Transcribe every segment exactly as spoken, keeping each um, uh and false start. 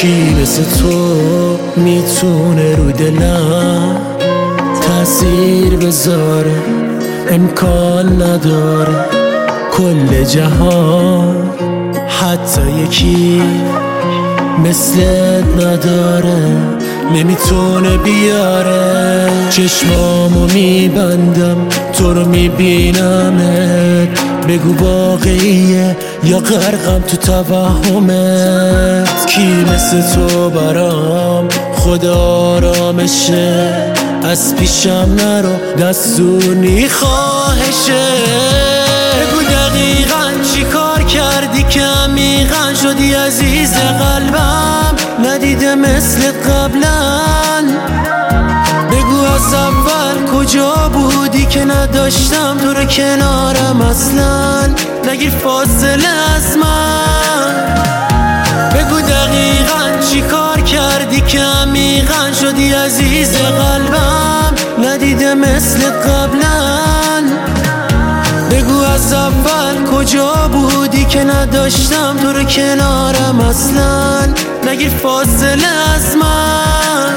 کی مثل تو میتونه رو دلم تأثیر بذاره؟ امکان نداره کل جهان حتی یکی مثلت نداره، نمیتونه بیاره. چشمامو میبندم تو رو میبینمت، بگو واقعیه یا غرقم تو توهمت. کی مثل تو برام خدا آرامشه، از پیشم نرو دستونی خواهشه. بگو دقیقاً چی کار کردی که عمیقاً شدی عزیز قلبم، ندیده مثلت قبلاً. بگو از اول کجا بودی که نداشتم تو رو کنارم اصلاً، نگیر فاصله از من. بگو دقیقاً چی کار کردی که عمیقاً شدی عزیز قلبم، ندیده مثلت قبلاً. بگو از اول کجا بودی که نداشتم تو رو کنارم اصلاً، نگیر فاصله از من.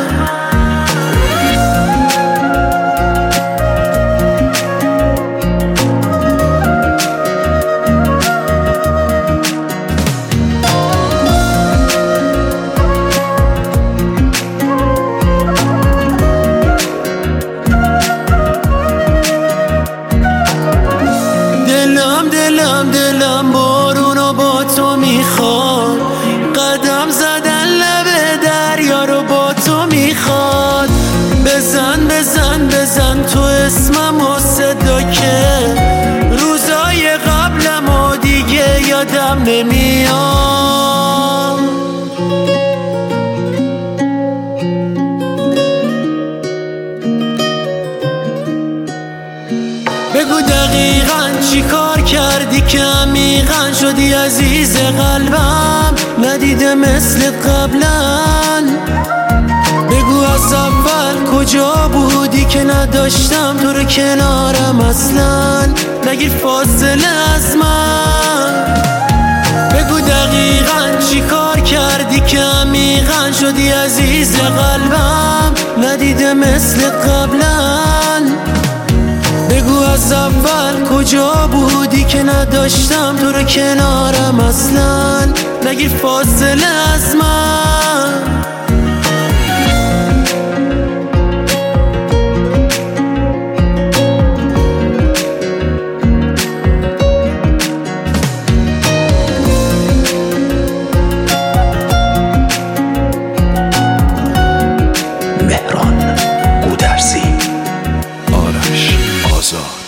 دلم دلم بارونو با تو میخواد، قدم زدن لب دریا رو با تو میخواد. بزن بزن بزن تو اسمم و صدا که روزای قبلم و دیگه یادم نمیاد. بگو دقیقاً چی کار کردی که عمیقاً شدی عزیز قلبم، ندیده مثلت قبلاً. بگو از اول کجا بودی که نداشتم تو رو کنارم اصلاً، نگیر فاصله از من. بگو دقیقاً چی کار کردی که عمیقاً شدی عزیز قلبم، ندیده مثلت قبلاً. بگو از اول کجا بودی که نداشتم تو رو کنارم اصلاً، نگیر فاصله از من. مهران گودرزی، آرش آزاد.